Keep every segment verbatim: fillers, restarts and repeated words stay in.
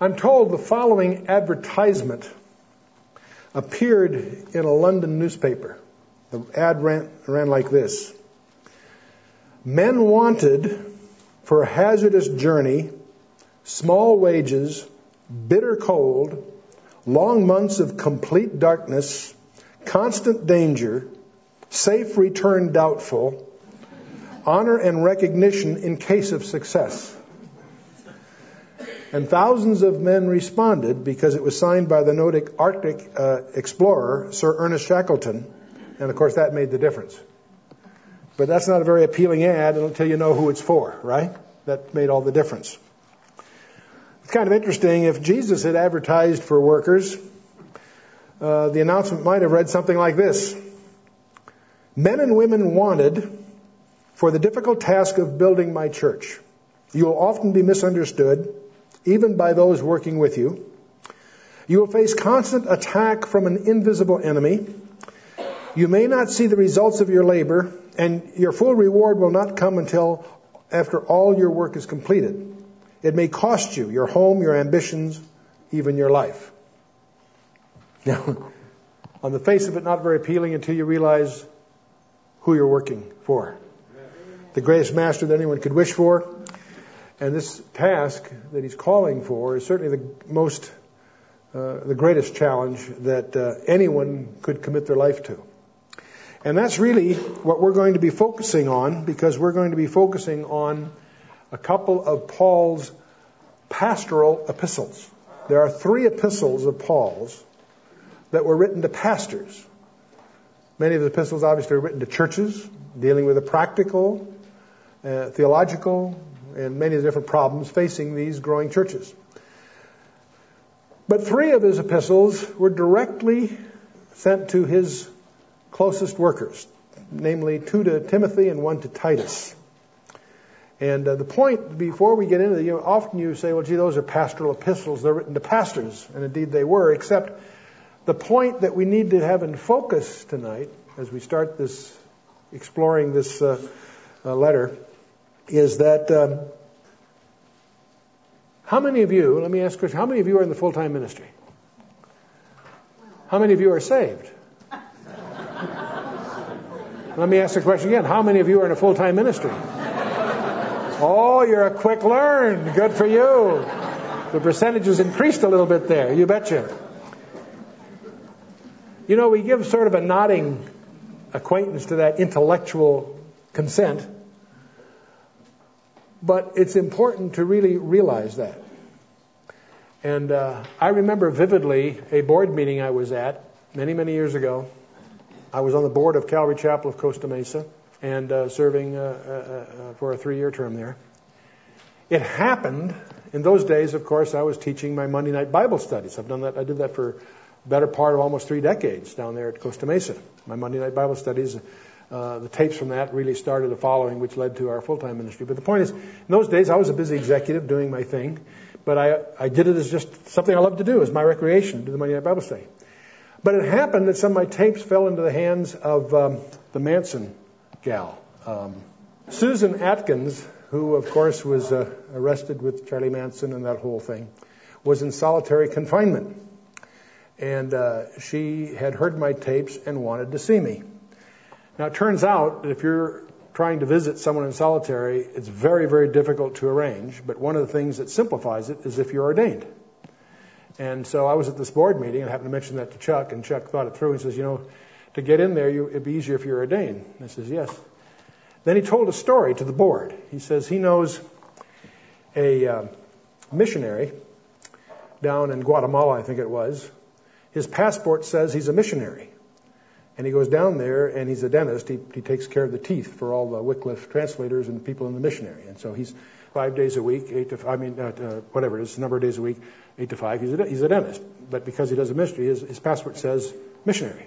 I'm told the following advertisement appeared in a London newspaper. The ad ran, ran like this. Men wanted for a hazardous journey, small wages, bitter cold, long months of complete darkness, constant danger, safe return doubtful, honor and recognition in case of success. And thousands of men responded because it was signed by the Nordic Arctic uh, explorer, Sir Ernest Shackleton. And of course that made the difference. But that's not a very appealing ad until you know who it's for, right? That made all the difference. It's kind of interesting. If Jesus had advertised for workers, uh, the announcement might have read something like this. Men and women wanted for the difficult task of building my church. You will often be misunderstood, even by those working with you. You will face constant attack from an invisible enemy. You may not see the results of your labor, and your full reward will not come until after all your work is completed. It may cost you your home, your ambitions, even your life. Now, on the face of it, not very appealing until you realize who you're working for. The greatest master that anyone could wish for. And this task that he's calling for is certainly the most, uh, the greatest challenge that uh, anyone could commit their life to. And that's really what we're going to be focusing on, because we're going to be focusing on a couple of Paul's pastoral epistles. There are three epistles of Paul's that were written to pastors. Many of the epistles obviously are written to churches, dealing with the practical, uh, theological, and many of the different problems facing these growing churches. But three of his epistles were directly sent to his closest workers, namely two to Timothy and one to Titus. And uh, the point, before we get into it, you know, often you say, well, gee, those are pastoral epistles. They're written to pastors. And indeed they were, except the point that we need to have in focus tonight, as we start this, exploring this uh, uh, letter, is that um, how many of you, let me ask a question, how many of you are in the full-time ministry? How many of you are saved? Let me ask the question again. How many of you are in a full-time ministry? Oh, you're a quick learn. Good for you. The percentage has increased a little bit there. You betcha. You know, we give sort of a nodding acquaintance to that intellectual consent. But it's important to really realize that. And uh, I remember vividly a board meeting I was at many, many years ago. I was on the board of Calvary Chapel of Costa Mesa and uh, serving uh, uh, uh, for a three-year term there. It happened, in those days, of course, I was teaching my Monday night Bible studies. I've done that. I did that for the better part of almost three decades down there at Costa Mesa. My Monday night Bible studies, uh, the tapes from that really started a following, which led to our full-time ministry. But the point is, in those days, I was a busy executive doing my thing, but I, I did it as just something I loved to do, as my recreation, do the Monday night Bible study. But it happened that some of my tapes fell into the hands of um, the Manson gal. Um, Susan Atkins, who, of course, was uh, arrested with Charlie Manson and that whole thing, was in solitary confinement. And uh, she had heard my tapes and wanted to see me. Now, it turns out that if you're trying to visit someone in solitary, it's very, very difficult to arrange. But one of the things that simplifies it is if you're ordained. And so I was at this board meeting, and I happened to mention that to Chuck, and Chuck thought it through and says, you know, to get in there, you, it'd be easier if you're ordained. And I says, yes. Then he told a story to the board. He says he knows a uh, missionary down in Guatemala, I think it was. His passport says he's a missionary. And he goes down there, and he's a dentist. He, he takes care of the teeth for all the Wycliffe translators and people in the missionary. And so he's five days a week, eight to, I mean, uh, uh, whatever it is, a number of days a week, eight to five. He's a, he's a dentist. But because he does a ministry, his, his passport says missionary.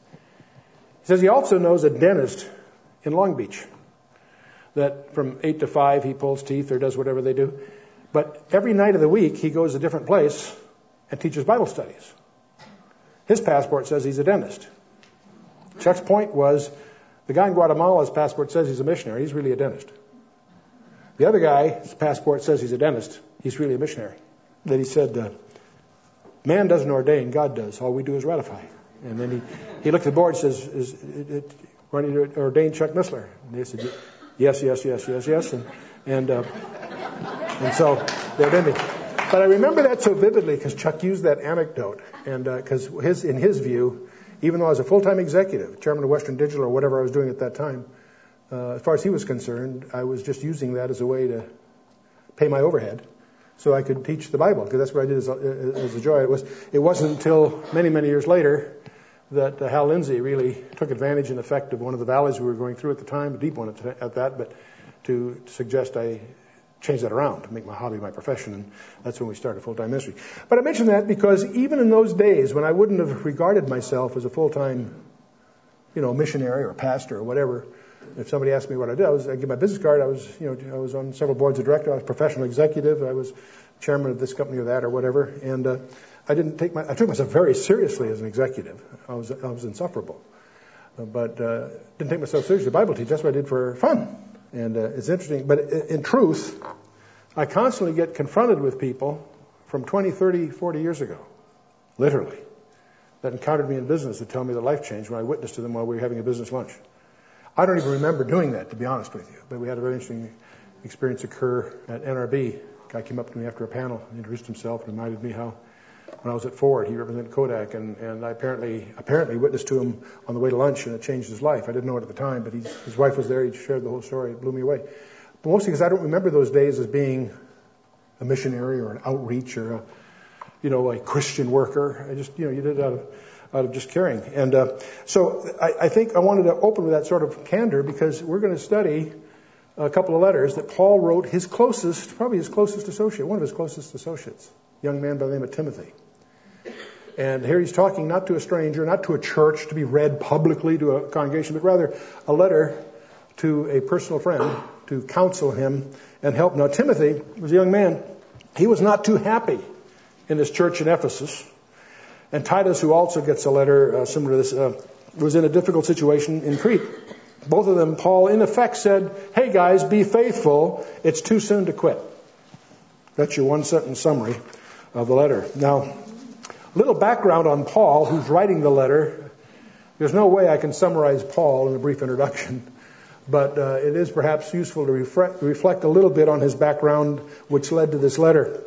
He says he also knows a dentist in Long Beach that from eight to five he pulls teeth or does whatever they do. But every night of the week he goes to a different place and teaches Bible studies. His passport says he's a dentist. Chuck's point was, the guy in Guatemala's passport says he's a missionary. He's really a dentist. The other guy, his passport says he's a dentist. He's really a missionary. that he said, uh, man doesn't ordain, God does. All we do is ratify. And then he, he looked at the board and says, is it, it, why don't you ordain Chuck Missler? And they said, yes, yes, yes, yes, yes. And and, uh, and so they ordained me. But I remember that so vividly because Chuck used that anecdote. And because uh, his, in his view, even though I was a full-time executive, chairman of Western Digital or whatever I was doing at that time, uh, as far as he was concerned, I was just using that as a way to pay my overhead so I could teach the Bible, because that's what I did as a, as a joy. It, was, it wasn't until many, many years later that uh, Hal Lindsey really took advantage, in effect, of one of the valleys we were going through at the time, a deep one at, at that, but to suggest I change that around, to make my hobby my profession, and that's when we started full-time ministry. But I mention that because even in those days when I wouldn't have regarded myself as a full-time, you know, missionary or pastor or whatever, if somebody asked me what I did, I was, I give my business card, I was, you know, I was on several boards of directors, I was a professional executive, I was chairman of this company or that or whatever, and uh, I didn't take my, I took myself very seriously as an executive. I was, I was insufferable, uh, but uh, didn't take myself seriously. Bible teach, that's what I did for fun. And uh, it's interesting, but in truth, I constantly get confronted with people from twenty, thirty, forty years ago, literally, that encountered me in business that tell me their life changed when I witnessed to them while we were having a business lunch. I don't even remember doing that, to be honest with you, but we had a very interesting experience occur at N R B. A guy came up to me after a panel, introduced himself, and reminded me how when I was at Ford, he represented Kodak, and, and I apparently apparently witnessed to him on the way to lunch, and it changed his life. I didn't know it at the time, but he, his wife was there. He shared the whole story. It blew me away. But mostly because I don't remember those days as being a missionary or an outreach or a, you know, a Christian worker. I just, you know, you did it out of, out of just caring. And uh, so I, I think I wanted to open with that sort of candor because we're going to study a couple of letters that Paul wrote his closest, probably his closest associate, one of his closest associates, a young man by the name of Timothy. And here he's talking not to a stranger, not to a church to be read publicly to a congregation, but rather a letter to a personal friend to counsel him and help. Now, Timothy was a young man. He was not too happy in this church in Ephesus. And Titus, who also gets a letter uh, similar to this, uh, was in a difficult situation in Crete. Both of them, Paul, in effect, said, hey, guys, be faithful. It's too soon to quit. That's your one-sentence summary of the letter. Now, a little background on Paul, who's writing the letter. There's no way I can summarize Paul in a brief introduction, but uh, it is perhaps useful to reflect, reflect a little bit on his background, which led to this letter.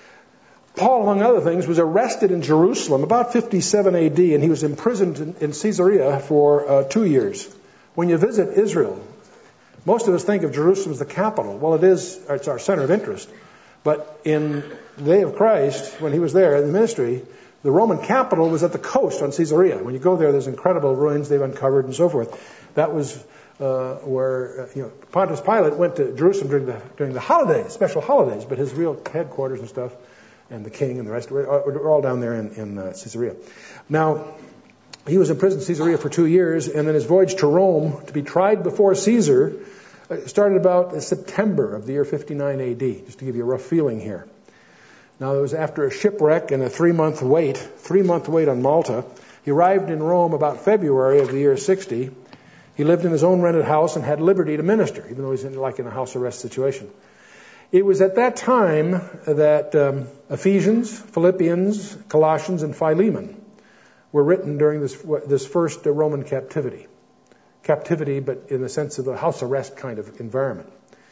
Paul, among other things, was arrested in Jerusalem about fifty-seven A D, and he was imprisoned in, in Caesarea for uh, two years. When you visit Israel, most of us think of Jerusalem as the capital. Well, it is, it's our center of interest. But in the day of Christ, when he was there in the ministry, the Roman capital was at the coast on Caesarea. When you go there, there's incredible ruins they've uncovered and so forth. That was uh, where uh, you know Pontius Pilate went to Jerusalem during the during the holidays, special holidays. But his real headquarters and stuff, and the king and the rest were, were all down there in, in uh, Caesarea. Now, he was in prison in Caesarea for two years, and then his voyage to Rome to be tried before Caesar started about September of the year fifty-nine A D, just to give you a rough feeling here. Now, it was after a shipwreck and a three-month wait, three-month wait on Malta. He arrived in Rome about February of the year sixty. He lived in his own rented house and had liberty to minister, even though he's in, like in a house arrest situation. It was at that time that um, Ephesians, Philippians, Colossians, and Philemon were written during this this first Roman captivity. Captivity, but in the sense of a house arrest kind of environment.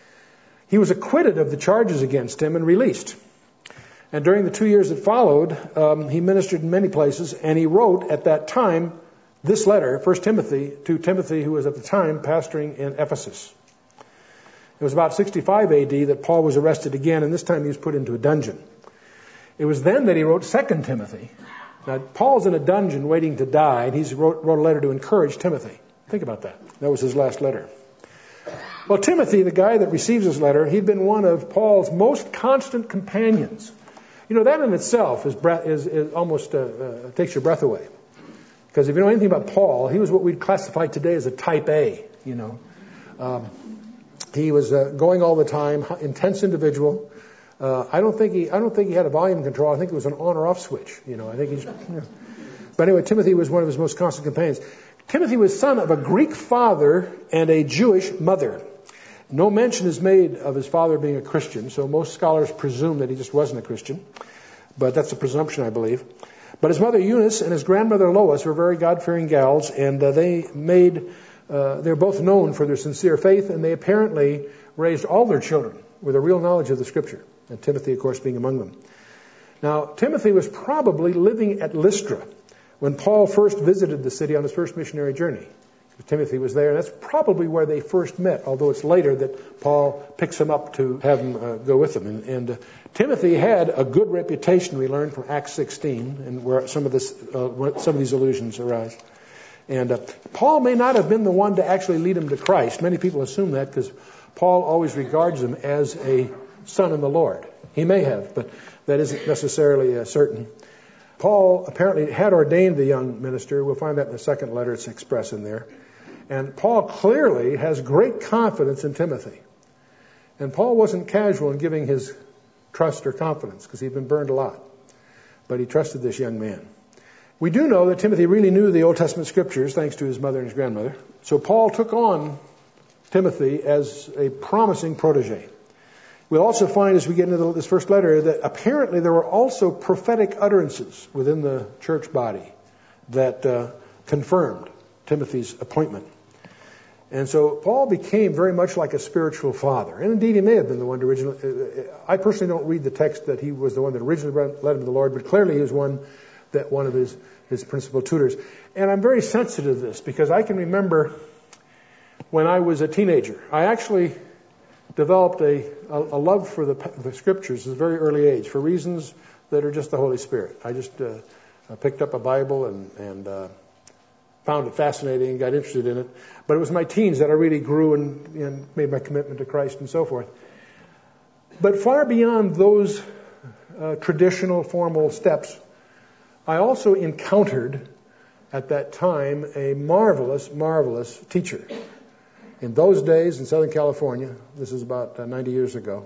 He was acquitted of the charges against him and released. And during the two years that followed, um, he ministered in many places, and he wrote at that time this letter, First Timothy, to Timothy, who was at the time pastoring in Ephesus. It was about sixty-five A D that Paul was arrested again, and this time he was put into a dungeon. It was then that he wrote Second Timothy. Now, Paul's in a dungeon waiting to die, and he wrote, wrote a letter to encourage Timothy. Think about that. That was his last letter. Well, Timothy, the guy that receives his letter, he'd been one of Paul's most constant companions. You know, that in itself is, breath, is, is almost uh, uh, takes your breath away. Because if you know anything about Paul, he was what we'd classify today as a type A, you know. Um, he was uh, going all the time, intense individual. Uh, I don't think he I don't think he had a volume control. I think it was an on or off switch, you know. I think he's... You know. But anyway, Timothy was one of his most constant companions. Timothy was son of a Greek father and a Jewish mother. No mention is made of his father being a Christian, so most scholars presume that he just wasn't a Christian. but that's a presumption, I believe. But his mother Eunice and his grandmother Lois were very God-fearing gals, and uh, they made, uh, they're both known for their sincere faith, and they apparently raised all their children with a real knowledge of the Scripture, and Timothy, of course, being among them. Now, Timothy was probably living at Lystra when Paul first visited the city on his first missionary journey. Timothy was there, and that's probably where they first met, although it's later that Paul picks him up to have him uh, go with him. And, and uh, Timothy had a good reputation, we learned from Acts sixteen, and where some of this, uh, some of these allusions arise. And uh, Paul may not have been the one to actually lead him to Christ. Many people assume that because Paul always regards him as a son in the Lord. He may have, but that isn't necessarily uh, certain. Paul apparently had ordained the young minister. We'll find that in the second letter. It's expressed in there. And Paul clearly has great confidence in Timothy. And Paul wasn't casual in giving his trust or confidence because he'd been burned a lot. But he trusted this young man. We do know that Timothy really knew the Old Testament Scriptures thanks to his mother and his grandmother. So Paul took on Timothy as a promising protege. We'll also find as we get into this first letter that apparently there were also prophetic utterances within the church body that uh, confirmed Timothy's appointment. And so Paul became very much like a spiritual father. And indeed, he may have been the one to originally... I personally don't read the text that he was the one that originally led him to the Lord, but clearly he was one that one of his, his principal tutors. And I'm very sensitive to this because I can remember when I was a teenager, I actually developed a, a, a love for the, the Scriptures at a very early age for reasons that are just the Holy Spirit. I just uh, I picked up a Bible and... and uh, found it fascinating and got interested in it. But it was my teens that I really grew and, and made my commitment to Christ and so forth. But far beyond those uh, traditional formal steps, I also encountered at that time a marvelous, marvelous teacher. In those days in Southern California, this is about uh, ninety years ago.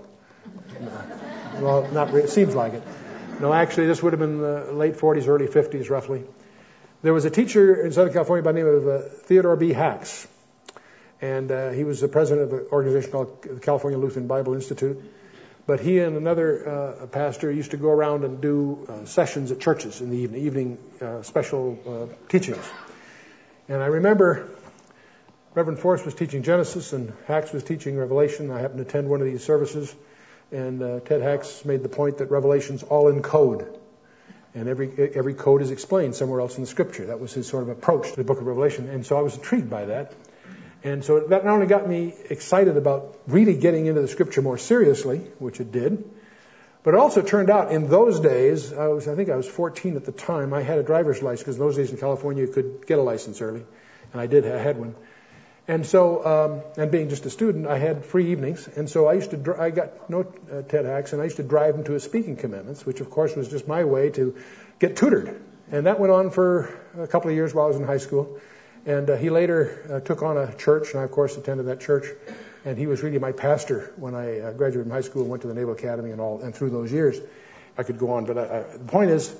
Well, not really, it seems like it. No, actually, this would have been the late forties, early fifties, roughly. There was a teacher in Southern California by the name of uh, Theodore B. Hacks, and uh, he was the president of an organization called the California Lutheran Bible Institute. But he and another uh, pastor used to go around and do uh, sessions at churches in the evening, evening uh, special uh, teachings. And I remember Reverend Forrest was teaching Genesis and Hacks was teaching Revelation. I happened to attend one of these services, and uh, Ted Hacks made the point that Revelation's all in code. And every every code is explained somewhere else in the Scripture. That was his sort of approach to the book of Revelation. And so I was intrigued by that. And so that not only got me excited about really getting into the Scripture more seriously, which it did, but it also turned out in those days, I was I think I was fourteen at the time, I had a driver's license, because in those days in California you could get a license early. And I did, I had one. And so, um, and being just a student, I had free evenings. And so I used to, dr- I got to know uh, Ted Hacks, and I used to drive him to his speaking commitments, which of course was just my way to get tutored. And that went on for a couple of years while I was in high school. And uh, he later uh, took on a church, and I of course attended that church. And he was really my pastor when I uh, graduated from high school and went to the Naval Academy and all. And through those years, I could go on. But I, I, the point is,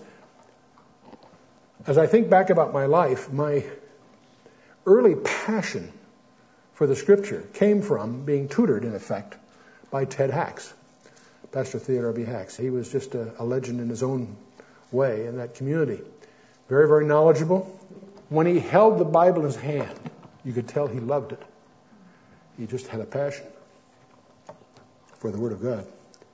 as I think back about my life, my early passion for the Scripture came from being tutored, in effect, by Ted Hacks, Pastor Theodore B. Hacks. He was just a, a legend in his own way in that community. Very, very knowledgeable. When he held the Bible in his hand, you could tell he loved it. He just had a passion for the Word of God.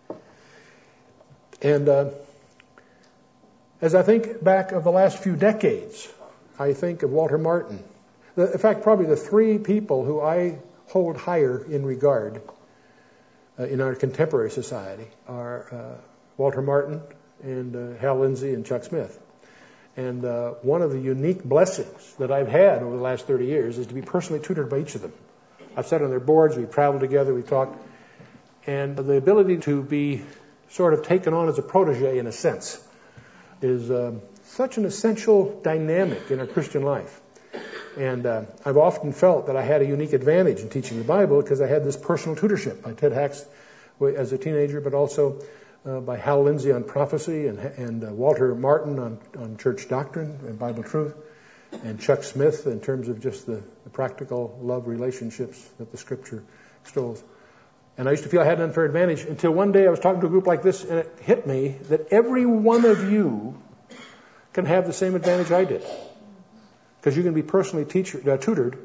And uh, as I think back of the last few decades, I think of Walter Martin. The, in fact, probably the three people who I hold higher in regard uh, in our contemporary society are uh, Walter Martin and uh, Hal Lindsey and Chuck Smith. And uh, one of the unique blessings that I've had over the last thirty years is to be personally tutored by each of them. I've sat on their boards, we've traveled together, we've talked. And the ability to be sort of taken on as a protege in a sense is uh, such an essential dynamic in our Christian life. And uh, I've often felt that I had a unique advantage in teaching the Bible because I had this personal tutorship by Ted Hacks as a teenager, but also uh, by Hal Lindsey on prophecy and, and uh, Walter Martin on, on church doctrine and Bible truth, and Chuck Smith in terms of just the, the practical love relationships that the Scripture extols. And I used to feel I had an unfair advantage until one day I was talking to a group like this, and it hit me that every one of you can have the same advantage I did. Because you can be personally teacher, uh, tutored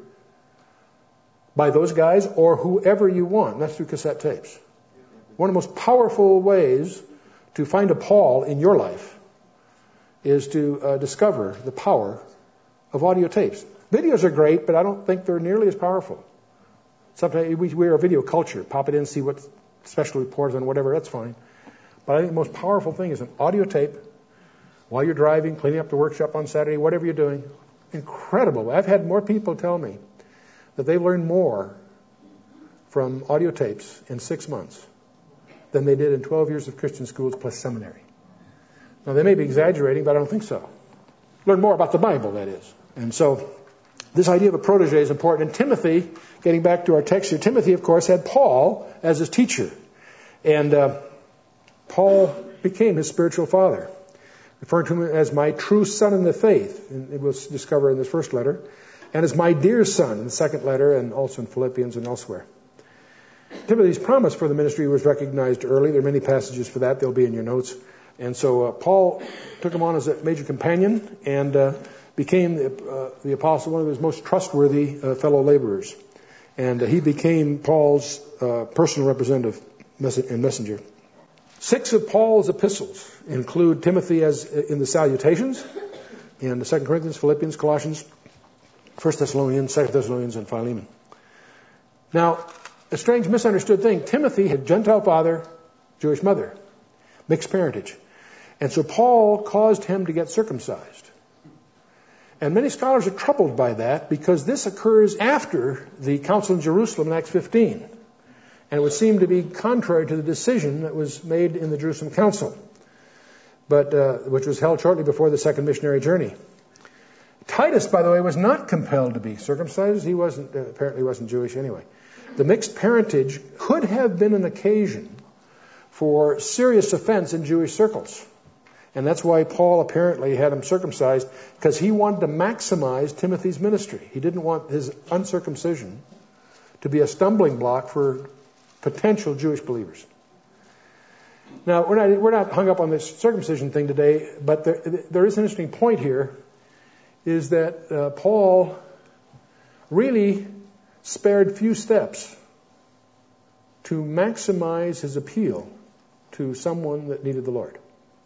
by those guys or whoever you want. That's through cassette tapes. One of the most powerful ways to find a Paul in your life is to uh, discover the power of audio tapes. Videos are great, but I don't think they're nearly as powerful. Sometimes we, we're a video culture. Pop it in, see what special reports on whatever, that's fine. But I think the most powerful thing is an audio tape while you're driving, cleaning up the workshop on Saturday, whatever you're doing. Incredible. I've had more people tell me that they learned more from audio tapes in six months than they did in twelve years of Christian schools plus seminary. Now, they may be exaggerating, but I don't think so. Learn more about the Bible, that is. And so this idea of a protege is important. And Timothy, getting back to our text here, Timothy, of course, had Paul as his teacher. And uh, Paul became his spiritual father, referring to him as my true son in the faith. And it was discovered in this first letter. And as my dear son in the second letter, and also in Philippians and elsewhere. Timothy's promise for the ministry was recognized early. There are many passages for that. They'll be in your notes. And so uh, Paul took him on as a major companion and uh, became the, uh, the apostle, one of his most trustworthy uh, fellow laborers. And uh, he became Paul's uh, personal representative and messenger. Six of Paul's epistles include Timothy as in the salutations in the Second Corinthians, Philippians, Colossians, First Thessalonians, Second Thessalonians, and Philemon. Now, a strange misunderstood thing. Timothy had Gentile father, Jewish mother, mixed parentage. And so Paul caused him to get circumcised. And many scholars are troubled by that because this occurs after the Council in Jerusalem in Acts fifteen. And it would seem to be contrary to the decision that was made in the Jerusalem Council, but uh, which was held shortly before the second missionary journey. Titus, by the way, was not compelled to be circumcised. He wasn't, uh, apparently wasn't Jewish anyway. The mixed parentage could have been an occasion for serious offense in Jewish circles. And that's why Paul apparently had him circumcised, because he wanted to maximize Timothy's ministry. He didn't want his uncircumcision to be a stumbling block for potential Jewish believers. Now, we're not, we're not hung up on this circumcision thing today, but there, there is an interesting point here, is that uh, Paul really spared few steps to maximize his appeal to someone that needed the Lord.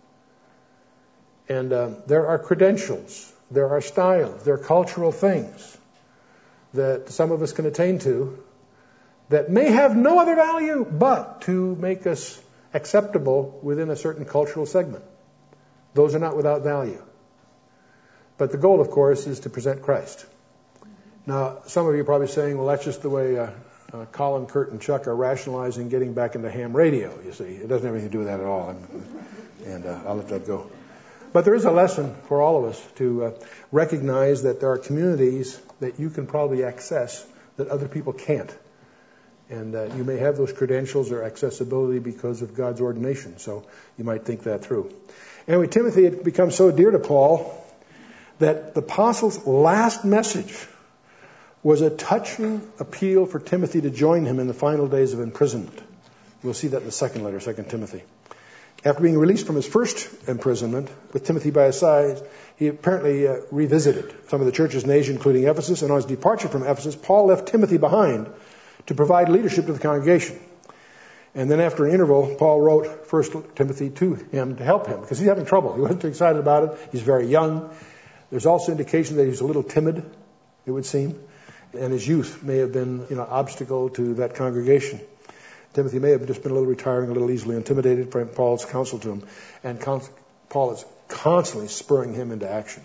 And uh, there are credentials, there are styles, there are cultural things that some of us can attain to that may have no other value but to make us acceptable within a certain cultural segment. Those are not without value. But the goal, of course, is to present Christ. Now, some of you are probably saying, well, that's just the way uh, uh, Colin, Kurt, and Chuck are rationalizing getting back into ham radio, you see. It doesn't have anything to do with that at all. And uh, I'll let that go. But there is a lesson for all of us to uh, recognize that there are communities that you can probably access that other people can't. And uh, you may have those credentials or accessibility because of God's ordination. So you might think that through. Anyway, Timothy had become so dear to Paul that the apostle's last message was a touching appeal for Timothy to join him in the final days of imprisonment. We'll see that in the second letter, Second Timothy. After being released from his first imprisonment, with Timothy by his side, he apparently uh, revisited some of the churches in Asia, including Ephesus. And on his departure from Ephesus, Paul left Timothy behind to provide leadership to the congregation. And then after an interval, Paul wrote First Timothy to him to help him, because he's having trouble. He wasn't too excited about it. He's very young. There's also indication that he's a little timid, it would seem. And his youth may have been, you know, obstacle to that congregation. Timothy may have just been a little retiring, a little easily intimidated by Paul's counsel to him. And Paul is constantly spurring him into action.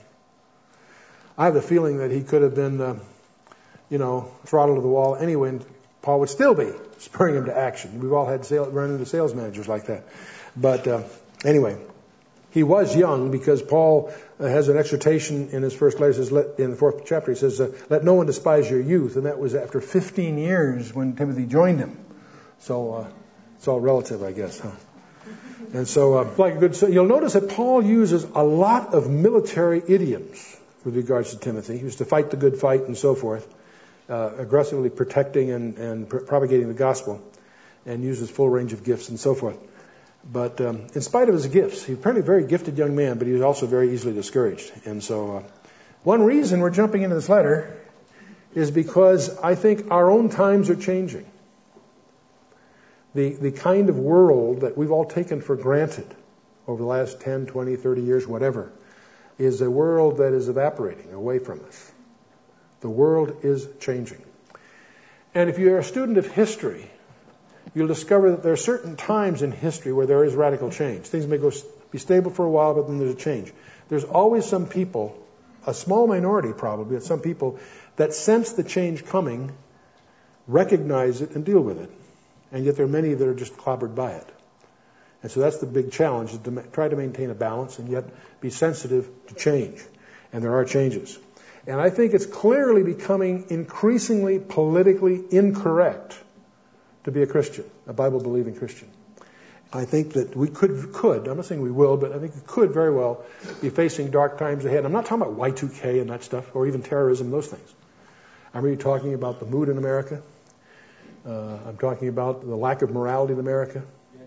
I have the feeling that he could have been, uh, you know, throttled to the wall anyway, and Paul would still be spurring him to action. We've all had sales, run into sales managers like that. But uh, anyway, he was young, because Paul uh, has an exhortation in his first letter. Says, let, in the fourth chapter, he says, uh, let no one despise your youth. And that was after fifteen years when Timothy joined him. So uh, it's all relative, I guess, huh? And so, uh, like a good, so you'll notice that Paul uses a lot of military idioms with regards to Timothy. He was to fight the good fight and so forth, uh, aggressively protecting and, and pr- propagating the gospel. and used his full range of gifts and so forth. But um, in spite of his gifts, he's apparently a very gifted young man, but he was also very easily discouraged. And so uh, one reason we're jumping into this letter is because I think our own times are changing. The, the kind of world that we've all taken for granted over the last ten, twenty, thirty years, whatever, is a world that is evaporating away from us. The world is changing. And if you're a student of history, you'll discover that there are certain times in history where there is radical change. Things may go be stable for a while, but then there's a change. There's always some people, a small minority probably, but some people that sense the change coming, recognize it, and deal with it. And yet there are many that are just clobbered by it. And so that's the big challenge, is to ma- try to maintain a balance and yet be sensitive to change. And there are changes. And I think it's clearly becoming increasingly politically incorrect to be a Christian, a Bible-believing Christian. I think that we could, could, I'm not saying we will, but I think we could very well be facing dark times ahead. I'm not talking about Y two K and that stuff, or even terrorism, those things. I'm really talking about the mood in America. Uh, I'm talking about the lack of morality in America.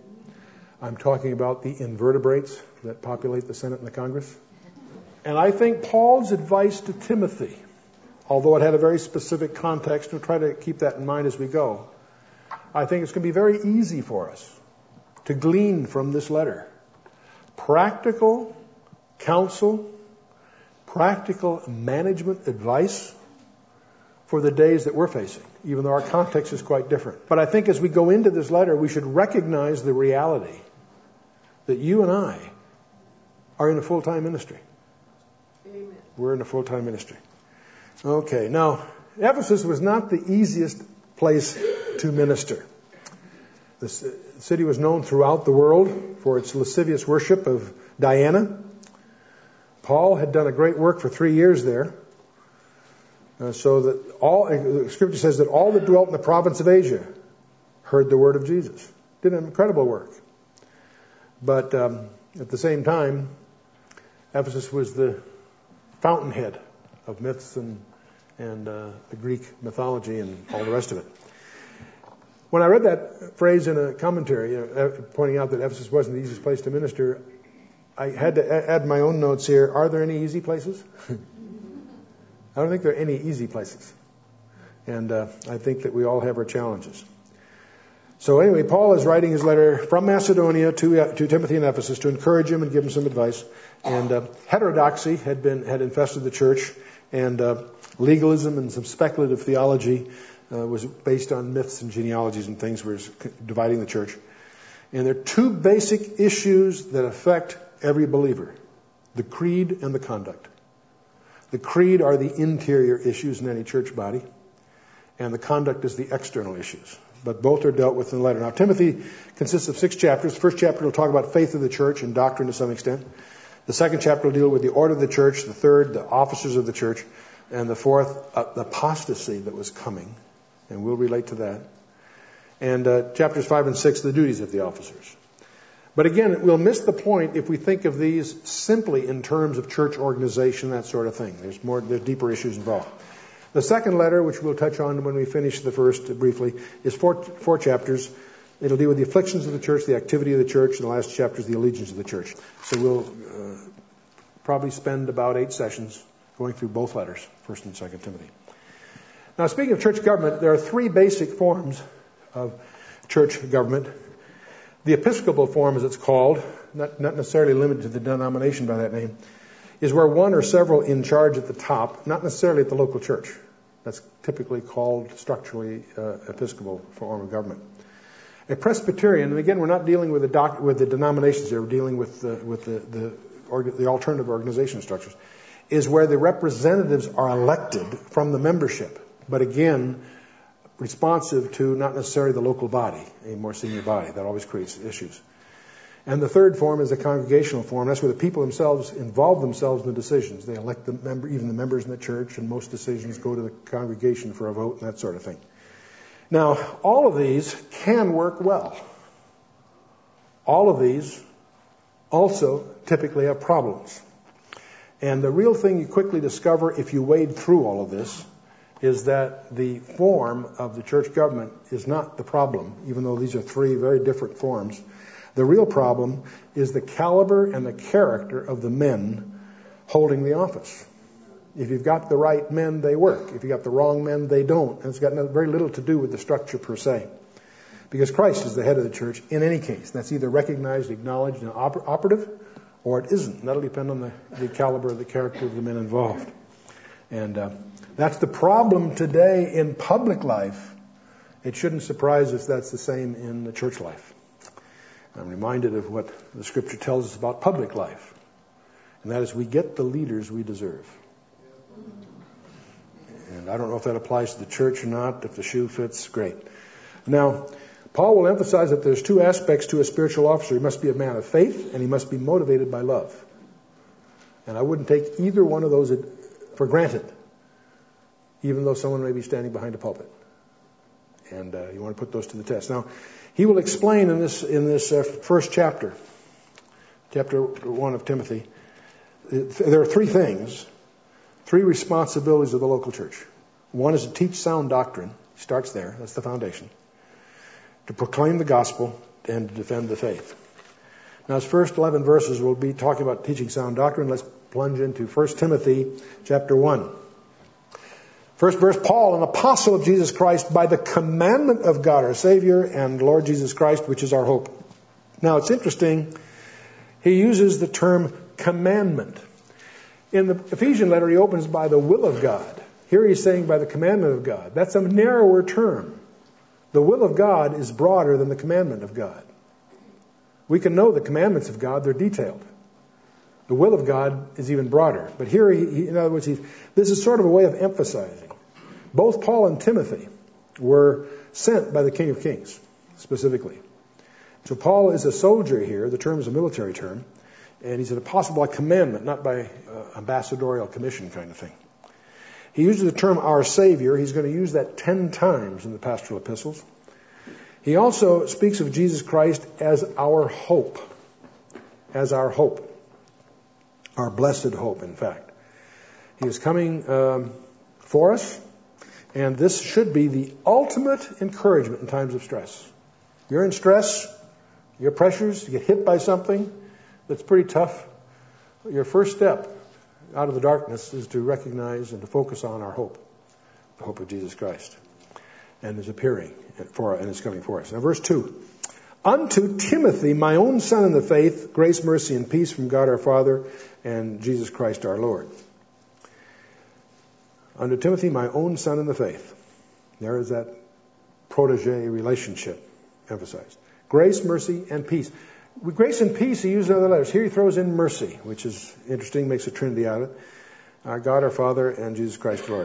I'm talking about the invertebrates that populate the Senate and the Congress. And I think Paul's advice to Timothy, although it had a very specific context, we'll try to keep that in mind as we go, I think it's going to be very easy for us to glean from this letter practical counsel, practical management advice for the days that we're facing, even though our context is quite different. But I think as we go into this letter, we should recognize the reality that you and I are in a full-time ministry. Amen. We're in a full-time ministry. Okay, now, Ephesus was not the easiest place to minister. The city was known throughout the world for its lascivious worship of Diana. Paul had done a great work for three years there. Uh, so that all, the scripture says that all that dwelt in the province of Asia heard the word of Jesus. Did an incredible work. But um, at the same time, Ephesus was the fountainhead of myths and, and uh, the Greek mythology and all the rest of it. When I read that phrase in a commentary, uh, pointing out that Ephesus wasn't the easiest place to minister, I had to add my own notes here. Are there any easy places? I don't think there are any easy places. And uh, I think that we all have our challenges. So anyway, Paul is writing his letter from Macedonia to, uh, to Timothy in Ephesus to encourage him and give him some advice. And uh, heterodoxy had been had infested the church, and uh, legalism and some speculative theology uh, was based on myths and genealogies and things was dividing the church. And there are two basic issues that affect every believer: the creed and the conduct. The creed are the interior issues in any church body, and the conduct is the external issues. But both are dealt with in the letter. Now, Timothy consists of six chapters. The first chapter will talk about faith of the church and doctrine to some extent. The second chapter will deal with the order of the church. The third, the officers of the church. And the fourth, uh, the apostasy that was coming. And we'll relate to that. And uh, chapters five and six, the duties of the officers. But again, we'll miss the point if we think of these simply in terms of church organization, that sort of thing. There's more, there's deeper issues involved. The second letter, which we'll touch on when we finish the first briefly, is four, four chapters. It'll deal with the afflictions of the church, the activity of the church, and the last chapter is the allegiance of the church. So we'll uh, probably spend about eight sessions going through both letters, First and Second Timothy. Now, speaking of church government, there are three basic forms of church government. The Episcopal form, as it's called, not, not necessarily limited to the denomination by that name, is where one or several in charge at the top, not necessarily at the local church. That's typically called structurally uh, Episcopal form of government. A Presbyterian, and again, we're not dealing with the, doc, with the denominations here, we're dealing with the, with the, the, orga, the alternative organization structures, is where the representatives are elected from the membership, but again, responsive to not necessarily the local body, a more senior body. That always creates issues. And the third form is a congregational form. That's where the people themselves involve themselves in the decisions. They elect the member, even the members in the church, and most decisions go to the congregation for a vote and that sort of thing. Now, all of these can work well. All of these also typically have problems. And the real thing you quickly discover if you wade through all of this is that the form of the church government is not the problem, even though these are three very different forms. The real problem is the caliber and the character of the men holding the office. If you've got the right men, they work. If you've got the wrong men, they don't. And it's got very little to do with the structure per se. Because Christ is the head of the church in any case. That's either recognized, acknowledged, and oper- operative, or it isn't. And that'll depend on the, the caliber, the character of the men involved. And uh, that's the problem today in public life. It shouldn't surprise us that's the same in the church life. I'm reminded of what the Scripture tells us about public life. And that is we get the leaders we deserve. And I don't know if that applies to the church or not. If the shoe fits, great. Now, Paul will emphasize that there's two aspects to a spiritual officer. He must be a man of faith, and he must be motivated by love. And I wouldn't take either one of those for granted, even though someone may be standing behind a pulpit. And uh, you want to put those to the test. Now, he will explain in this in this uh, first chapter, chapter one of Timothy, there are three things, three responsibilities of the local church. One is to teach sound doctrine. Starts there. That's the foundation. To proclaim the gospel and to defend the faith. Now, his first eleven verses will be talking about teaching sound doctrine. Let's plunge into First Timothy chapter one. First verse, Paul, an apostle of Jesus Christ, by the commandment of God our Savior and Lord Jesus Christ, which is our hope. Now, it's interesting. He uses the term commandment. In the Ephesian letter, he opens by the will of God. Here he's saying by the commandment of God. That's a narrower term. The will of God is broader than the commandment of God. We can know the commandments of God. They're detailed. The will of God is even broader. But here, he, he, in other words, he, this is sort of a way of emphasizing. Both Paul and Timothy were sent by the King of Kings, specifically. So Paul is a soldier here. The term is a military term. And he's an apostle by commandment, not by uh, ambassadorial commission kind of thing. He uses the term our Savior. He's going to use that ten times in the pastoral epistles. He also speaks of Jesus Christ as our hope. As our hope. Our blessed hope, in fact. He is coming um, for us. And this should be the ultimate encouragement in times of stress. You're in stress, you're pressures, you get hit by something that's pretty tough. Your first step out of the darkness is to recognize and to focus on our hope, the hope of Jesus Christ, and is appearing for and is coming for us. Now, verse two. Unto Timothy, my own son in the faith, grace, mercy, and peace from God our Father and Jesus Christ our Lord. Unto Timothy, my own son in the faith. There is that protege relationship emphasized. Grace, mercy, and peace. With grace and peace, he uses other letters. Here he throws in mercy, which is interesting, makes a trinity out of it. Our God, our Father, and Jesus Christ, Lord.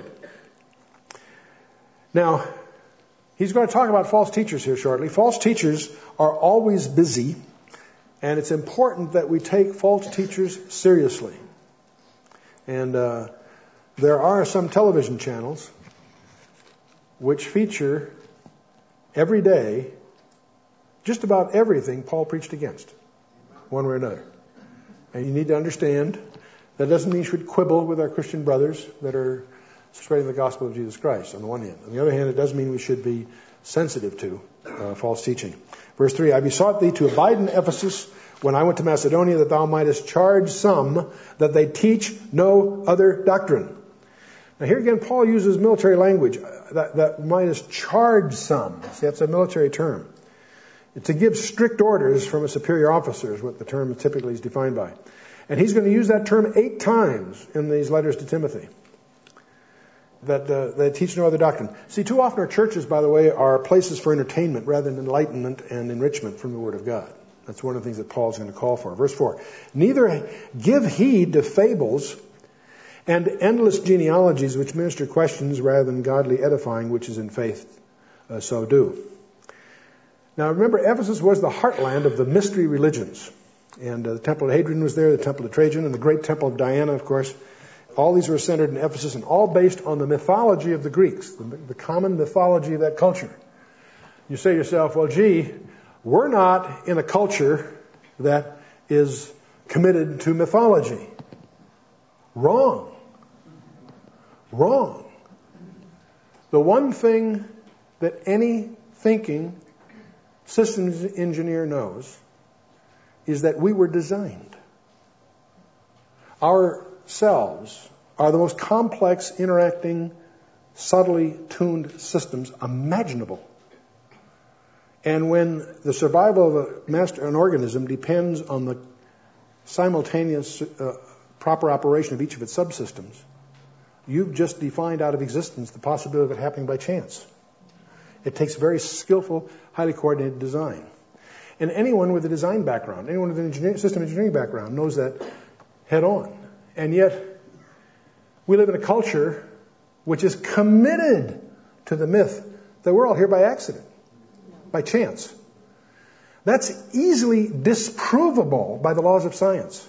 Now, he's going to talk about false teachers here shortly. False teachers are always busy, and it's important that we take false teachers seriously. And uh, there are some television channels which feature every day just about everything Paul preached against, one way or another. And you need to understand that doesn't mean we should quibble with our Christian brothers that are spreading the gospel of Jesus Christ, on the one hand. On the other hand, it does mean we should be sensitive to uh, false teaching. Verse three, I besought thee to abide in Ephesus when I went to Macedonia, that thou mightest charge some that they teach no other doctrine. Now here again, Paul uses military language, that, that mightest charge some. See, that's a military term. To give strict orders from a superior officer is what the term typically is defined by. And he's going to use that term eight times in these letters to Timothy. That uh, they teach no other doctrine. See, too often our churches, by the way, are places for entertainment rather than enlightenment and enrichment from the Word of God. That's one of the things that Paul's going to call for. Verse four, neither give heed to fables and endless genealogies which minister questions rather than godly edifying, which is in faith, uh, so do. Now remember, Ephesus was the heartland of the mystery religions. And uh, the Temple of Hadrian was there, the Temple of Trajan, and the great Temple of Diana, of course. All these were centered in Ephesus and all based on the mythology of the Greeks, the, the common mythology of that culture. You say to yourself, well, gee, we're not in a culture that is committed to mythology. Wrong. Wrong. The one thing that any thinking systems engineer knows is that we were designed. Our selves are the most complex, interacting, subtly tuned systems imaginable. And when the survival of a master, an organism depends on the simultaneous uh, proper operation of each of its subsystems, you've just defined out of existence the possibility of it happening by chance. It takes very skillful, highly coordinated design. And anyone with a design background, anyone with an engineering, system engineering background knows that head on. And yet, we live in a culture which is committed to the myth that we're all here by accident, by chance. That's easily disprovable by the laws of science.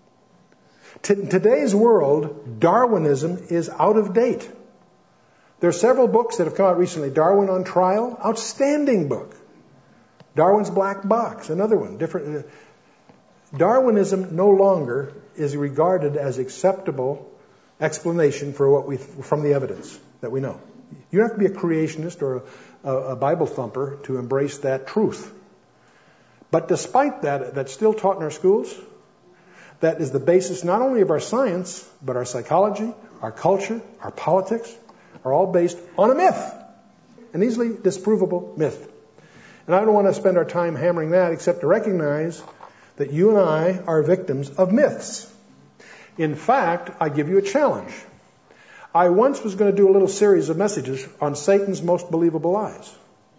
T- in today's world, Darwinism is out of date. There are several books that have come out recently. Darwin on Trial, outstanding book. Darwin's Black Box, another one. Different. Uh, Darwinism no longer is regarded as acceptable explanation for what we from the evidence that we know. You don't have to be a creationist or a, a Bible thumper to embrace that truth. But despite that, that's still taught in our schools. That is the basis not only of our science, but our psychology, our culture, our politics, are all based on a myth, an easily disprovable myth. And I don't want to spend our time hammering that except to recognize that you and I are victims of myths. In fact, I give you a challenge. I once was going to do a little series of messages on Satan's most believable lies.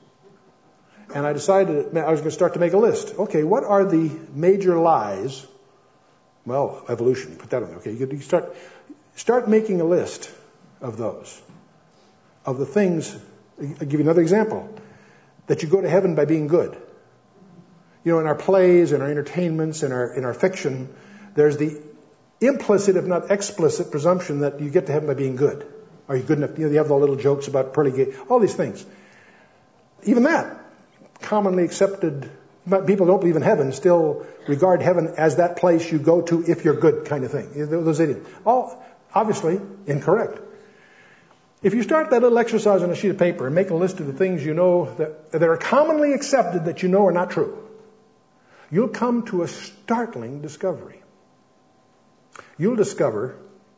And I decided I was going to start to make a list. Okay, what are the major lies? Well, evolution, you put that on there. Okay, you start, start making a list of those. Of the things, I'll give you another example. That you go to heaven by being good. You know, in our plays, in our entertainments, in our in our fiction, there's the implicit, if not explicit, presumption that you get to heaven by being good. Are you good enough? You know, you have all the little jokes about pearly gates, all these things. Even that, commonly accepted, but people don't believe in heaven, still regard heaven as that place you go to if you're good kind of thing. Those idiots. All obviously incorrect. If you start that little exercise on a sheet of paper and make a list of the things you know that, that are commonly accepted that you know are not true, you'll come to a startling discovery. You'll discover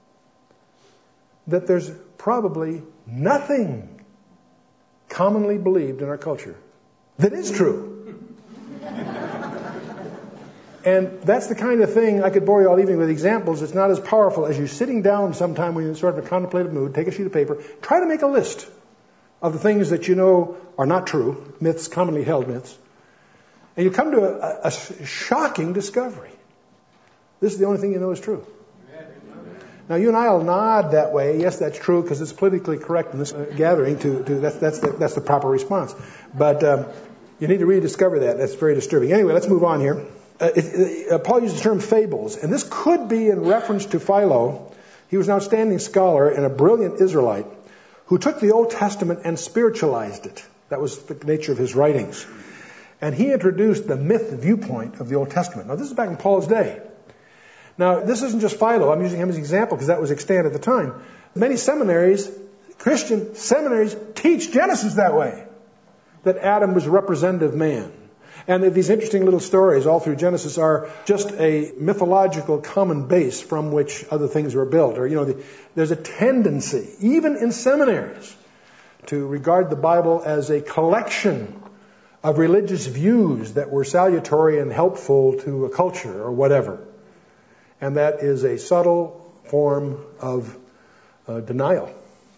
that there's probably nothing commonly believed in our culture that is true. And that's the kind of thing I could bore you all evening with examples. It's not as powerful as you sitting down sometime when you're in sort of a contemplative mood, take a sheet of paper, try to make a list of the things that you know are not true, myths, commonly held myths, and you come to a, a shocking discovery. This is the only thing you know is true. Now, you and I will nod that way. Yes, that's true, because it's politically correct in this uh, gathering. To, to that's that's the, that's the proper response. But um, you need to rediscover that. That's very disturbing. Anyway, let's move on here. Uh, it, uh, Paul uses the term fables, and this could be in reference to Philo. He was an outstanding scholar and a brilliant Israelite who took the Old Testament and spiritualized it. That was the nature of his writings. And he introduced the myth viewpoint of the Old Testament. Now, this is back in Paul's day. Now, this isn't just Philo. I'm using him as an example because that was extant at the time. Many seminaries, Christian seminaries, teach Genesis that way, that Adam was a representative man. And that these interesting little stories all through Genesis are just a mythological common base from which other things were built. Or, you know, the, there's a tendency, even in seminaries, to regard the Bible as a collection of religious views that were salutary and helpful to a culture or whatever. And that is a subtle form of uh, denial.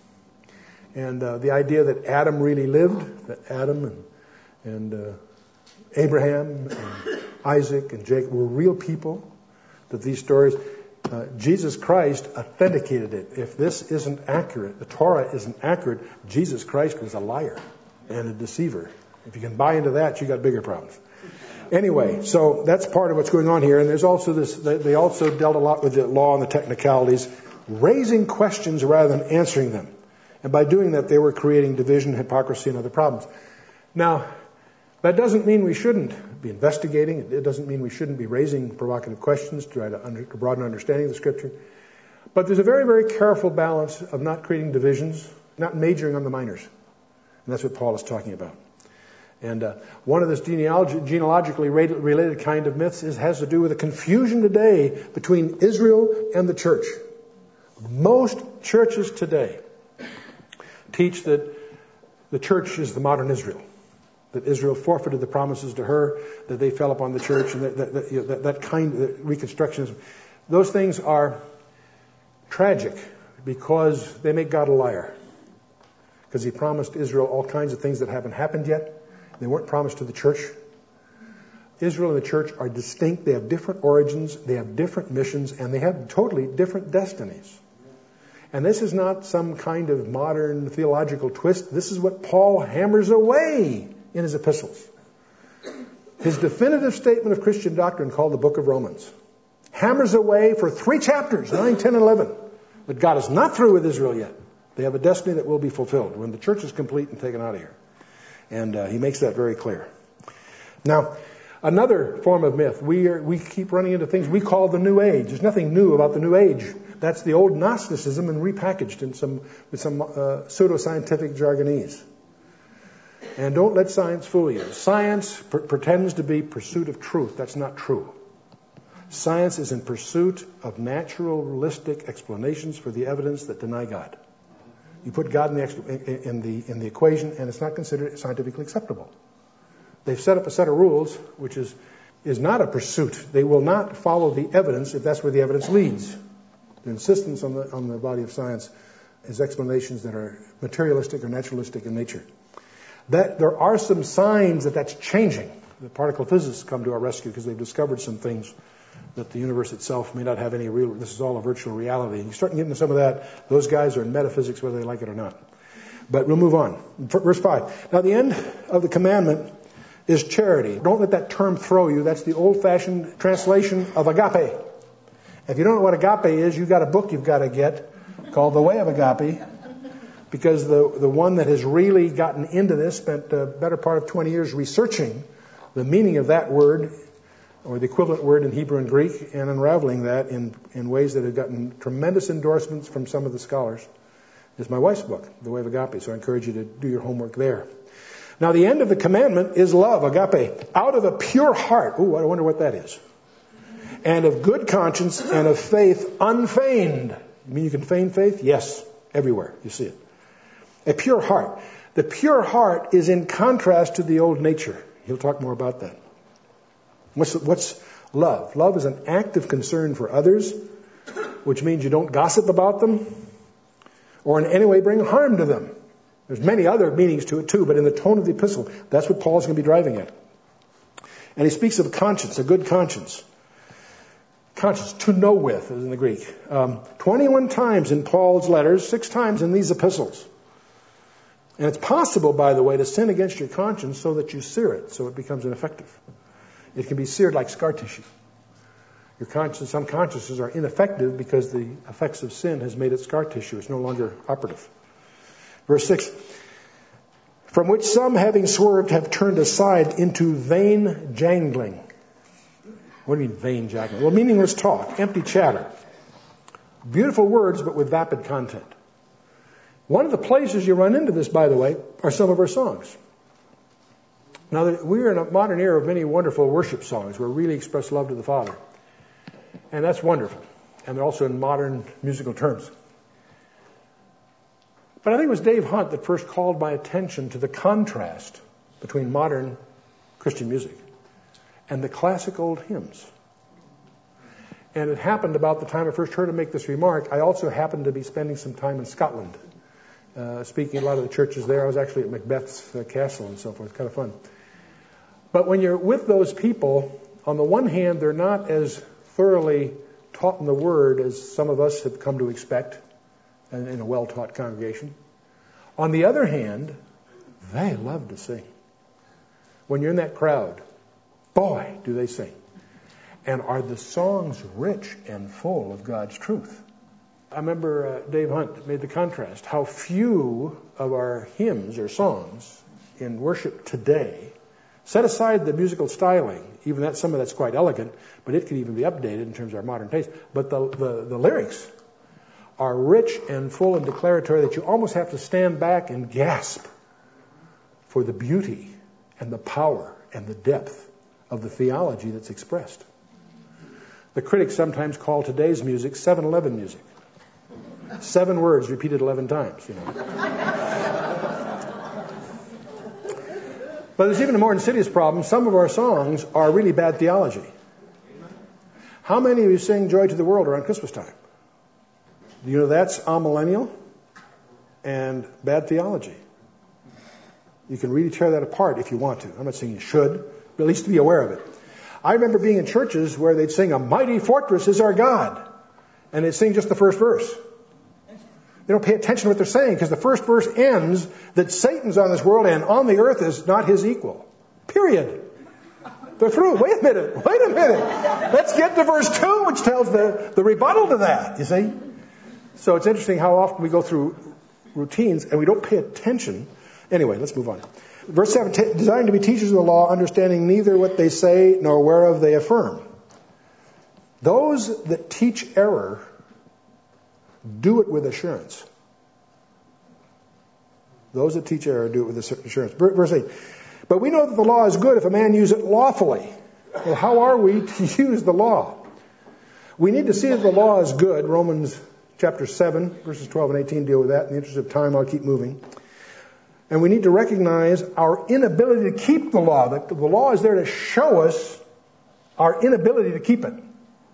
And uh, the idea that Adam really lived, that Adam and, and uh, Abraham and Isaac and Jacob were real people, that these stories, uh, Jesus Christ authenticated it. If this isn't accurate, the Torah isn't accurate, Jesus Christ was a liar and a deceiver. If you can buy into that, you got bigger problems. Anyway, so that's part of what's going on here. And there's also this, they also dealt a lot with the law and the technicalities, raising questions rather than answering them. And by doing that, they were creating division, hypocrisy, and other problems. Now, that doesn't mean we shouldn't be investigating. It doesn't mean we shouldn't be raising provocative questions to try to, under, to broaden understanding of the Scripture. But there's a very, very careful balance of not creating divisions. not majoring on the minors. And that's what Paul is talking about. And uh, one of this genealogy, genealogically related kind of myths is, has to do with the confusion today between Israel and the church. Most churches today teach that the church is the modern Israel, that Israel forfeited the promises to her, that they fell upon the church, and that, that, that, you know, that, that kind of reconstructionism. Those things are tragic because they make God a liar. Because he promised Israel all kinds of things that haven't happened yet. They weren't promised to the church. Israel and the church are distinct. They have different origins. They have different missions. And they have totally different destinies. And this is not some kind of modern theological twist. This is what Paul hammers away in his epistles. His definitive statement of Christian doctrine, called the Book of Romans, hammers away for three chapters, nine, ten, and eleven, that God is not through with Israel yet. They have a destiny that will be fulfilled when the church is complete and taken out of here. And uh, he makes that very clear. Now, another form of myth, we are, we keep running into things we call the New Age. There's nothing new about the New Age. That's the old Gnosticism and repackaged in some with some uh, pseudoscientific jargonese. And don't let science fool you. Science pr- pretends to be pursuit of truth. That's not true. Science is in pursuit of naturalistic explanations for the evidence that deny God. You put God in the, in the in the equation, and it's not considered scientifically acceptable. They've set up a set of rules, which is is not a pursuit. They will not follow the evidence if that's where the evidence leads. The insistence on the on the body of science is explanations that are materialistic or naturalistic in nature. That there are some signs that that's changing. The particle physicists come to our rescue because they've discovered some things that the universe itself may not have any real, this is all a virtual reality. And you start getting into some of that, those guys are in metaphysics whether they like it or not. But we'll move on. Verse five. Now the end of the commandment is charity. Don't let that term throw you. That's the old-fashioned translation of agape. If you don't know what agape is, you've got a book you've got to get called The Way of Agape. Because the, the one that has really gotten into this spent the better part of twenty years researching the meaning of that word, or the equivalent word in Hebrew and Greek, and unraveling that in, in ways that have gotten tremendous endorsements from some of the scholars, is my wife's book, The Way of Agape. So I encourage you to do your homework there. Now, the end of the commandment is love, agape, out of a pure heart. Ooh, I wonder what that is. And of good conscience and of faith unfeigned. You mean you can feign faith? Yes, everywhere. You see it. A pure heart. The pure heart is in contrast to the old nature. He'll talk more about that. What's, what's love? Love is an active concern for others, which means you don't gossip about them or in any way bring harm to them. There's many other meanings to it too, but in the tone of the epistle, that's what Paul's going to be driving at. And he speaks of conscience, a good conscience. Conscience, to know with, is in the Greek. Um, twenty-one times in Paul's letters, six times in these epistles. And it's possible, by the way, to sin against your conscience so that you sear it, so it becomes ineffective. It can be seared like scar tissue. Your conscience, some consciences are ineffective because the effects of sin has made it scar tissue. It's no longer operative. Verse six, from which some, having swerved, have turned aside into vain jangling. What do you mean vain jangling? Well, meaningless talk, empty chatter. Beautiful words, but with vapid content. One of the places you run into this, by the way, are some of our songs. Now, we're in a modern era of many wonderful worship songs where we really express love to the Father. And that's wonderful. And they're also in modern musical terms. But I think it was Dave Hunt that first called my attention to the contrast between modern Christian music and the classic old hymns. And it happened about the time I first heard him make this remark. I also happened to be spending some time in Scotland, uh, speaking at a lot of the churches there. I was actually at Macbeth's uh, castle and so forth. It's kind of fun. But when you're with those people, on the one hand, they're not as thoroughly taught in the Word as some of us have come to expect in a well-taught congregation. On the other hand, they love to sing. When you're in that crowd, boy, do they sing. And are the songs rich and full of God's truth? I remember uh, Dave Hunt made the contrast. How few of our hymns or songs in worship today, set aside the musical styling, even that some of that's quite elegant, but it can even be updated in terms of our modern taste. But the, the, the lyrics are rich and full and declaratory that you almost have to stand back and gasp for the beauty and the power and the depth of the theology that's expressed. The critics sometimes call today's music seven eleven music. Seven words repeated eleven times, you know. But there's even a more insidious problem. Some of our songs are really bad theology. How many of you sing Joy to the World around Christmas time? Do you know that's amillennial and bad theology? You can really tear that apart if you want to. I'm not saying you should, but at least to be aware of it. I remember being in churches where they'd sing, "A mighty fortress is our God," and they'd sing just the first verse. They don't pay attention to what they're saying because the first verse ends that Satan's on this world and on the earth is not his equal. Period. They're through. Wait a minute. Wait a minute. Let's get to verse two, which tells the, the rebuttal to that, you see. So it's interesting how often we go through routines and we don't pay attention. Anyway, let's move on. Verse seven, t- designed to be teachers of the law, understanding neither what they say nor whereof they affirm. Those that teach error do it with assurance. Those that teach error do it with assurance. Verse eight. But we know that the law is good if a man use it lawfully. Well, how are we to use the law? We need to see that the law is good. Romans chapter seven, verses twelve and eighteen deal with that. In the interest of time, I'll keep moving. And we need to recognize our inability to keep the law. That the law is there to show us our inability to keep it.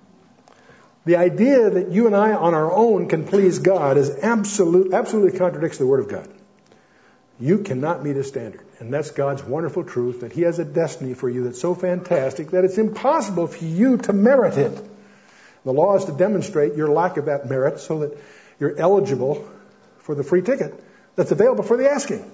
The idea that you and I on our own can please God is absolute, absolutely contradicts the Word of God. You cannot meet His standard. And that's God's wonderful truth, that He has a destiny for you that's so fantastic that it's impossible for you to merit it. The law is to demonstrate your lack of that merit so that you're eligible for the free ticket that's available for the asking.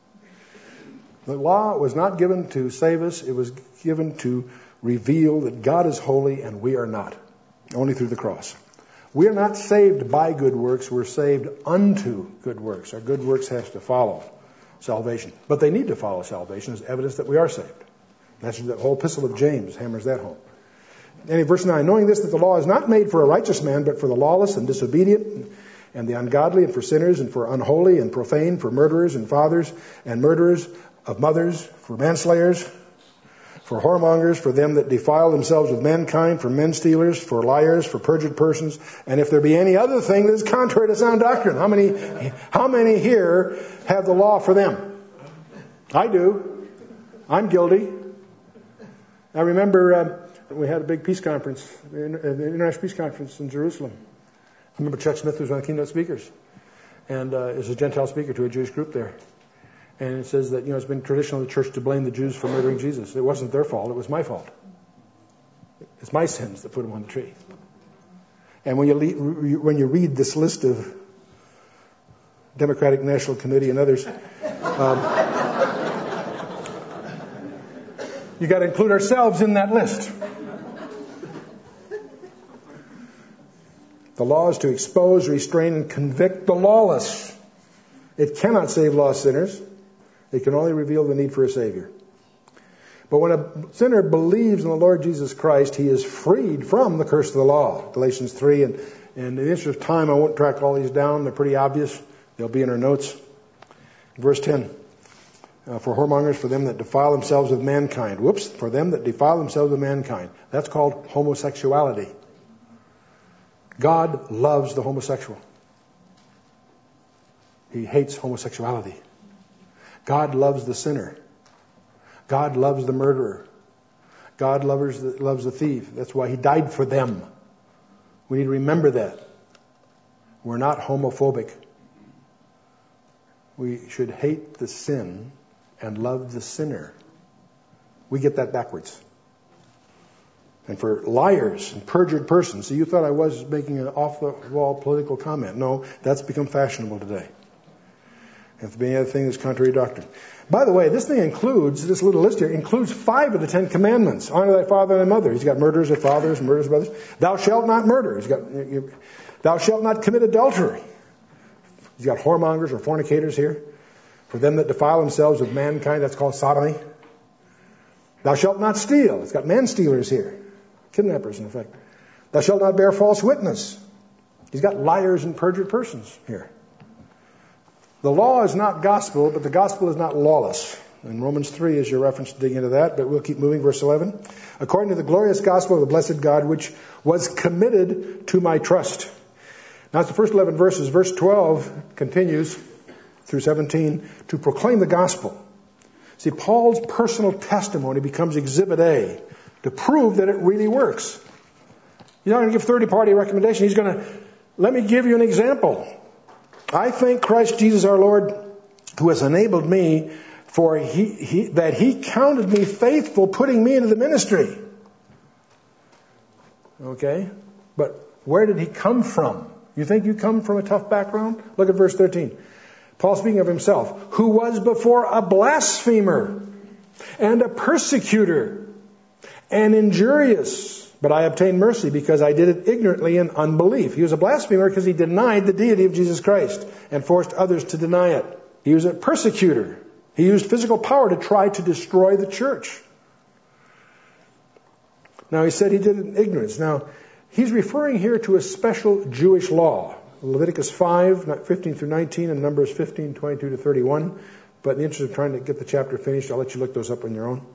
The law was not given to save us. It was given to reveal that God is holy and we are not. Only through the cross. We are not saved by good works. We're saved unto good works. Our good works has to follow salvation. But they need to follow salvation as evidence that we are saved. That's the whole epistle of James hammers that home. And in verse nine, knowing this, that the law is not made for a righteous man, but for the lawless and disobedient and the ungodly and for sinners and for unholy and profane, for murderers and fathers and murderers of mothers, for manslayers, for whoremongers, for them that defile themselves with mankind, for men stealers, for liars, for perjured persons, and if there be any other thing that is contrary to sound doctrine. How many, how many here have the law for them? I do. I'm guilty. I remember uh, we had a big peace conference, the International Peace Conference in Jerusalem. I remember Chuck Smith was one of the keynote speakers, and uh, is a Gentile speaker to a Jewish group there. And it says that, you know, it's been traditional of the church to blame the Jews for murdering Jesus. It wasn't their fault. It was my fault. It's my sins that put him on the tree. And when you, le- when you read this list of Democratic National Committee and others, um, you got to include ourselves in that list. The law is to expose, restrain, and convict the lawless. It cannot save lost sinners. It can only reveal the need for a Savior. But when a sinner believes in the Lord Jesus Christ, he is freed from the curse of the law. Galatians three, and, and in the interest of time, I won't track all these down. They're pretty obvious. They'll be in our notes. Verse ten, uh, for whoremongers, for them that defile themselves with mankind. Whoops, for them that defile themselves with mankind. That's called homosexuality. God loves the homosexual. He hates homosexuality. God loves the sinner. God loves the murderer. God loves the, loves the thief. That's why He died for them. We need to remember that. We're not homophobic. We should hate the sin and love the sinner. We get that backwards. And for liars and perjured persons, so you thought I was making an off-the-wall political comment. No, that's become fashionable today. And if any other thing that's contrary to doctrine. By the way, this thing includes, this little list here, includes five of the Ten Commandments. Honor thy father and thy mother. He's got murderers of fathers, murderers of brothers. Thou shalt not murder. He's got, thou shalt not commit adultery. He's got whoremongers or fornicators here. For them that defile themselves with mankind, that's called sodomy. Thou shalt not steal. It's got man stealers here. Kidnappers, in effect. Thou shalt not bear false witness. He's got liars and perjured persons here. The law is not gospel, but the gospel is not lawless. And Romans three is your reference to dig into that, but we'll keep moving. Verse eleven. According to the glorious gospel of the blessed God, which was committed to my trust. Now it's the first eleven verses. Verse twelve continues through seventeen to proclaim the gospel. See, Paul's personal testimony becomes exhibit A to prove that it really works. He's not going to give thirty-party recommendation. He's going to, let me give you an example. I thank Christ Jesus our Lord, who has enabled me, for he, he that he counted me faithful, putting me into the ministry. Okay? But where did he come from? You think you come from a tough background? Look at verse thirteen. Paul speaking of himself, who was before a blasphemer and a persecutor and injurious, but I obtained mercy because I did it ignorantly in unbelief. He was a blasphemer because he denied the deity of Jesus Christ and forced others to deny it. He was a persecutor. He used physical power to try to destroy the church. Now, he said he did it in ignorance. Now, he's referring here to a special Jewish law. Leviticus five, fifteen through nineteen, and Numbers fifteen, twenty-two to thirty-one. But in the interest of trying to get the chapter finished, I'll let you look those up on your own.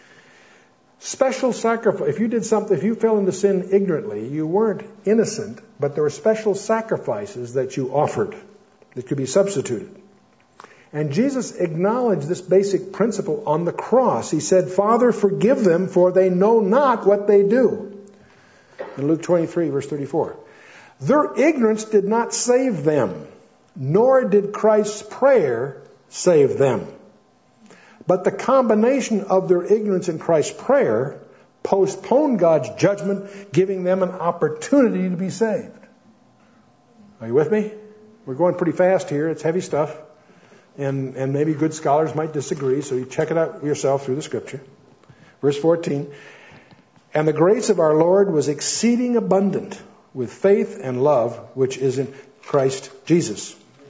Special sacrifice. If you did something, if you fell into sin ignorantly, you weren't innocent, but there were special sacrifices that you offered that could be substituted. And Jesus acknowledged this basic principle on the cross. He said, Father, forgive them, for they know not what they do. In Luke twenty-three, verse thirty-four. Their ignorance did not save them, nor did Christ's prayer save them. But the combination of their ignorance and Christ's prayer postponed God's judgment, giving them an opportunity to be saved. Are you with me? We're going pretty fast here. It's heavy stuff. And, and maybe good scholars might disagree, so you check it out yourself through the Scripture. Verse fourteen. And the grace of our Lord was exceeding abundant with faith and love, which is in Christ Jesus.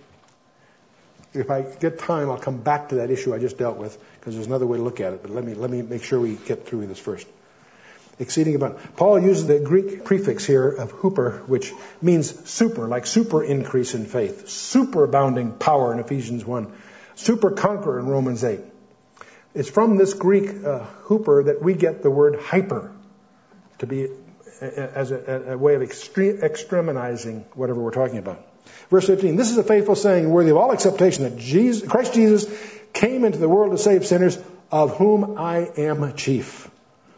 If I get time, I'll come back to that issue I just dealt with, because there's another way to look at it. But let me let me make sure we get through this first. Exceeding abundant. Paul uses the Greek prefix here of huper, which means super, like super increase in faith. Superabounding power in Ephesians one. Super conqueror in Romans eight. It's from this Greek uh, huper that we get the word hyper, to be as a, a way of extre- extreminizing whatever we're talking about. Verse fifteen, this is a faithful saying worthy of all acceptation, that Jesus, Christ Jesus came into the world to save sinners, of whom I am chief.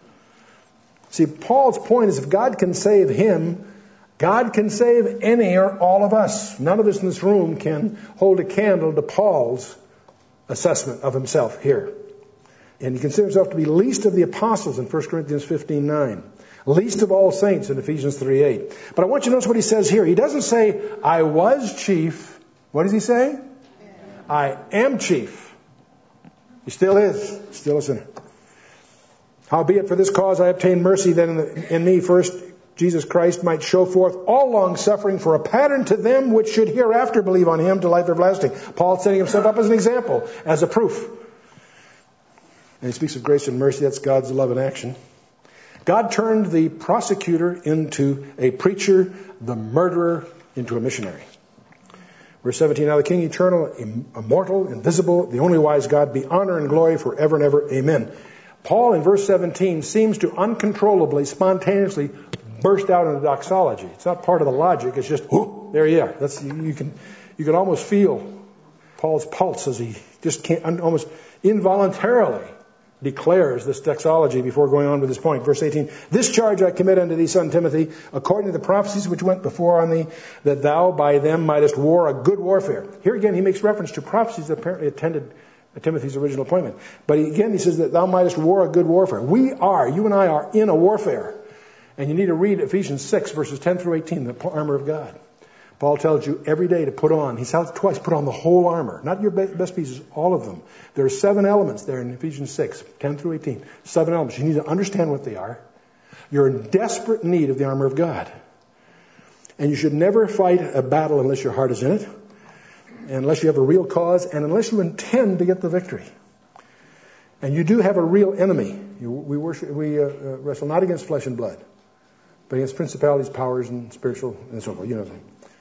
See, Paul's point is if God can save him, God can save any or all of us. None of us in this room can hold a candle to Paul's assessment of himself here. And he considers himself to be least of the apostles in First Corinthians fifteen nine. Least of all saints in Ephesians three eight. But I want you to notice what he says here. He doesn't say, I was chief. What does he say? Yeah. I am chief. He still is. Still a sinner. Howbeit for this cause I obtained mercy, that in, the, in me first Jesus Christ might show forth all long suffering for a pattern to them which should hereafter believe on him to life everlasting. Paul setting himself up as an example, as a proof. And he speaks of grace and mercy. That's God's love in action. God turned the prosecutor into a preacher, the murderer into a missionary. Verse seventeen, now the King eternal, immortal, invisible, the only wise God, be honor and glory forever and ever. Amen. Paul in verse seventeen seems to uncontrollably, spontaneously burst out into doxology. It's not part of the logic. It's just, whoo, there you are. That's, you, you can, you can almost feel Paul's pulse as he just can't, almost involuntarily declares this doxology before going on with his point. Verse eighteen, this charge I commit unto thee, son Timothy, according to the prophecies which went before on thee, that thou by them mightest war a good warfare. Here again he makes reference to prophecies that apparently attended Timothy's original appointment. But he, again he says that thou mightest war a good warfare. We are, you and I are in a warfare. And you need to read Ephesians six verses ten through eighteen, the armor of God. Paul tells you every day to put on, he tells twice, put on the whole armor. Not your best pieces, all of them. There are seven elements there in Ephesians six, ten through eighteen. Seven elements. You need to understand what they are. You're in desperate need of the armor of God. And you should never fight a battle unless your heart is in it, unless you have a real cause, and unless you intend to get the victory. And you do have a real enemy. You, we worship, we uh, uh, wrestle not against flesh and blood, but against principalities, powers, and spiritual, and so forth. You know what I'm saying.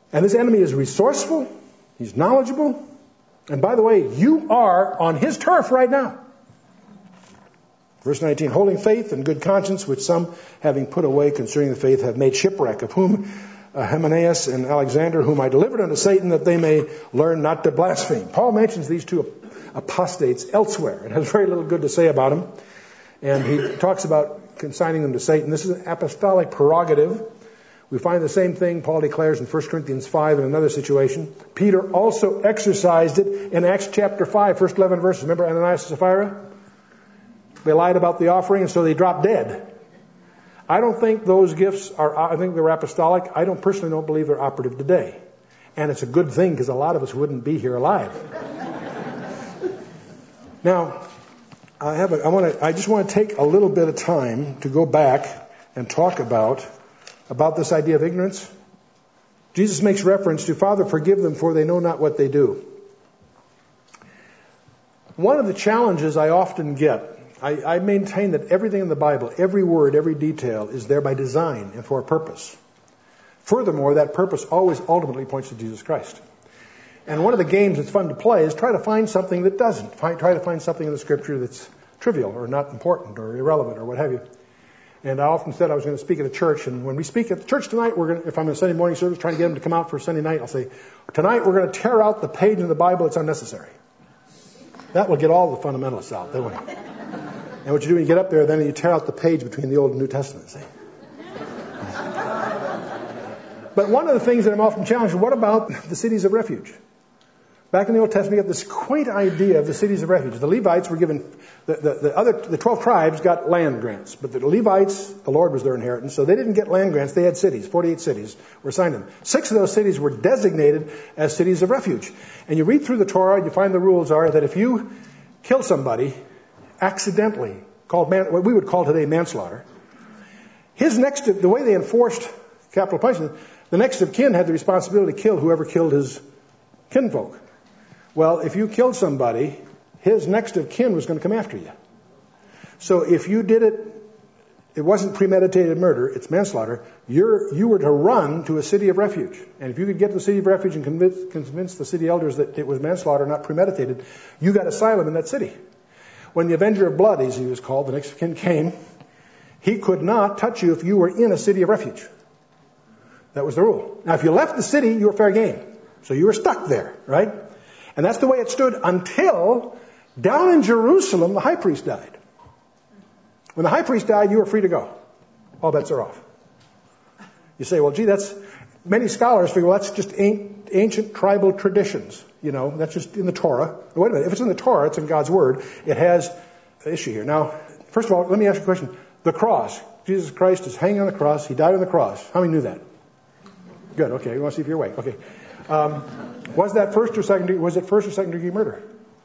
And this enemy is resourceful. He's knowledgeable. And by the way, you are on his turf right now. Verse nineteen, holding faith and good conscience, which some, having put away concerning the faith, have made shipwreck, of whom uh, Hymenaeus and Alexander, whom I delivered unto Satan, that they may learn not to blaspheme. Paul mentions these two apostates elsewhere. It has very little good to say about them. And he talks about consigning them to Satan. This is an apostolic prerogative. We find the same thing Paul declares in First Corinthians five in another situation. Peter also exercised it in Acts chapter five, first eleven verses. Remember Ananias and Sapphira? They lied about the offering, and so they dropped dead. I don't think those gifts are, I think they're apostolic. I don't personally don't believe they're operative today. And it's a good thing because a lot of us wouldn't be here alive. Now, I have a, I want to, I just want to take a little bit of time to go back and talk about, about this idea of ignorance. Jesus makes reference to, Father, forgive them, for they know not what they do. One of the challenges I often get, I, I maintain that everything in the Bible, every word, every detail is there by design and for a purpose. Furthermore, that purpose always ultimately points to Jesus Christ. And one of the games that's fun to play is try to find something that doesn't. Find, try to find something in the Scripture that's trivial or not important or irrelevant or what have you. And I often said I was going to speak at a church, and when we speak at the church tonight, we're going to, if I'm in a Sunday morning service trying to get them to come out for Sunday night, I'll say, tonight we're going to tear out the page in the Bible that's unnecessary. That will get all the fundamentalists out, don't we? And what you do when you get up there, then you tear out the page between the Old and New Testament. See? But one of the things that I'm often challenged, what about the cities of refuge? Back in the Old Testament, you have this quaint idea of the cities of refuge. The Levites were given, the, the, the other, the twelve tribes got land grants, but the Levites, the Lord was their inheritance, so they didn't get land grants. They had cities. forty-eight cities were assigned them. Six of those cities were designated as cities of refuge. And you read through the Torah, and you find the rules are that if you kill somebody accidentally, called man, what we would call today manslaughter, his next, the way they enforced capital punishment, the next of kin had the responsibility to kill whoever killed his kinfolk. Well, if you killed somebody, his next of kin was going to come after you. So if you did it, it wasn't premeditated murder, it's manslaughter, you're, you were to run to a city of refuge. And if you could get to the city of refuge and convince, convince the city elders that it was manslaughter, not premeditated, you got asylum in that city. When the Avenger of Blood, as he was called, the next of kin came, he could not touch you if you were in a city of refuge. That was the rule. Now, if you left the city, you were fair game. So you were stuck there, right? And that's the way it stood until down in Jerusalem, the high priest died. When the high priest died, you were free to go. All bets are off. You say, well, gee, that's, many scholars figure, well, that's just ancient tribal traditions. You know, that's just in the Torah. Wait a minute, if it's in the Torah, it's in God's Word. It has an issue here. Now, first of all, let me ask you a question. The cross, Jesus Christ is hanging on the cross. He died on the cross. How many knew that? Good, okay, we want to see if you're awake. Okay. Um, was that first or second degree, was it first or second degree murder?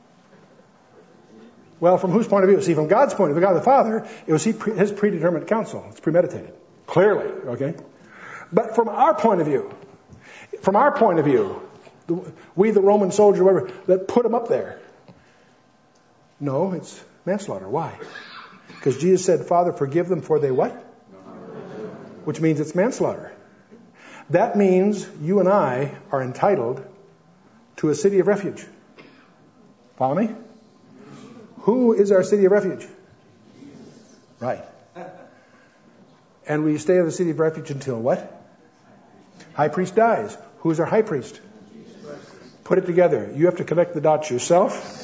Well, from whose point of view? See, from God's point of view, God the Father, it was his predetermined counsel. It's premeditated. Clearly, okay? But from our point of view, from our point of view, we, the Roman soldier, whatever, that put him up there. No, it's manslaughter. Why? Because Jesus said, Father, forgive them for they what? Which means it's manslaughter. That means you and I are entitled to a city of refuge. Follow me? Who is our city of refuge? Right. And we stay in the city of refuge until what? High priest dies. Who's our high priest? Put it together. You have to connect the dots yourself.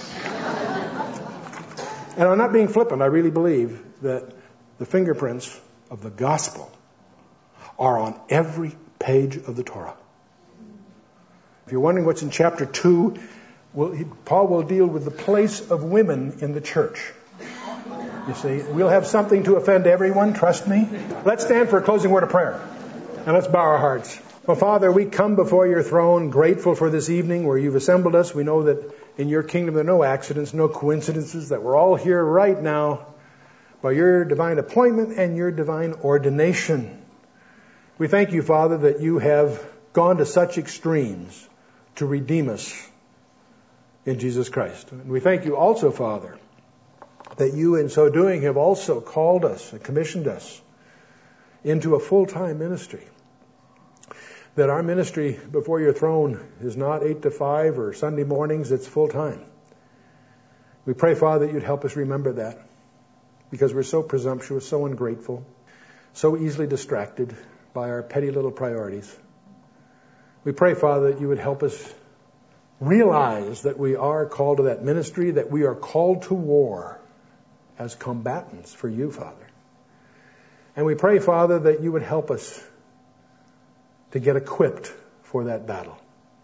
And I'm not being flippant. I really believe that the fingerprints of the gospel are on every page of the Torah. If you're wondering what's in chapter two, well, he, Paul will deal with the place of women in the church. You see, we'll have something to offend everyone, trust me. Let's stand for a closing word of prayer. And let's bow our hearts. Well, Father, we come before your throne grateful for this evening where you've assembled us. We know that in your kingdom there are no accidents, no coincidences, that we're all here right now by your divine appointment and your divine ordination. We thank you, Father, that you have gone to such extremes to redeem us in Jesus Christ. And we thank you also, Father, that you in so doing have also called us and commissioned us into a full-time ministry. that our ministry before your throne is not eight to five or Sunday mornings, it's full time. We pray, Father, that you'd help us remember that, because we're so presumptuous, so ungrateful, so easily distracted by our petty little priorities. We pray, Father, that you would help us realize that we are called to that ministry, that we are called to war as combatants for you, Father. And we pray, Father, that you would help us to get equipped for that battle.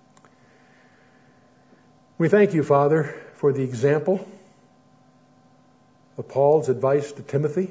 We thank you, Father, for the example of Paul's advice to Timothy.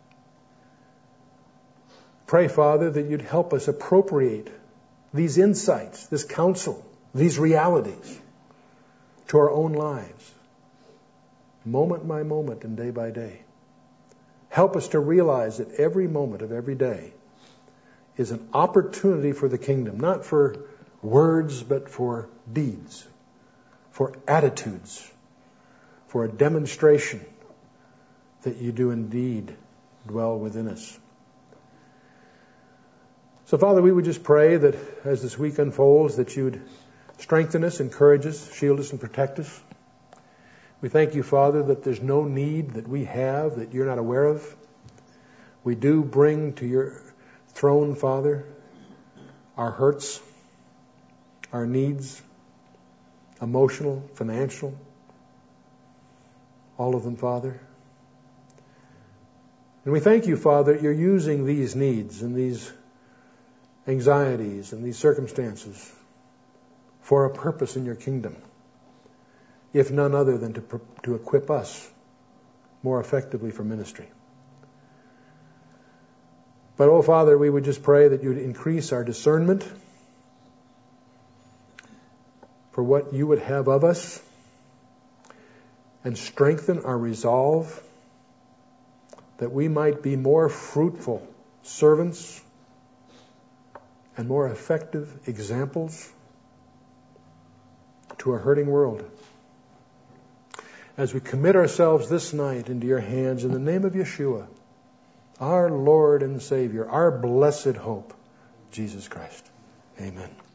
Pray, Father, that you'd help us appropriate these insights, this counsel, these realities to our own lives, moment by moment and day by day. Help us to realize that every moment of every day is an opportunity for the kingdom, not for words, but for deeds, for attitudes, for a demonstration that you do indeed dwell within us. So, Father, we would just pray that as this week unfolds, that you would strengthen us, encourage us, shield us, and protect us. We thank you, Father, that there's no need that we have that you're not aware of. We do bring to your throne, Father, our hurts, our needs, emotional, financial, all of them, Father. And we thank you, Father, that you're using these needs and these anxieties and these circumstances for a purpose in your kingdom, if none other than to, to equip us more effectively for ministry. But, oh, Father, we would just pray that you'd increase our discernment for what you would have of us and strengthen our resolve that we might be more fruitful servants and more effective examples to a hurting world. As we commit ourselves this night into your hands in the name of Yeshua, our Lord and Savior, our blessed hope, Jesus Christ. Amen.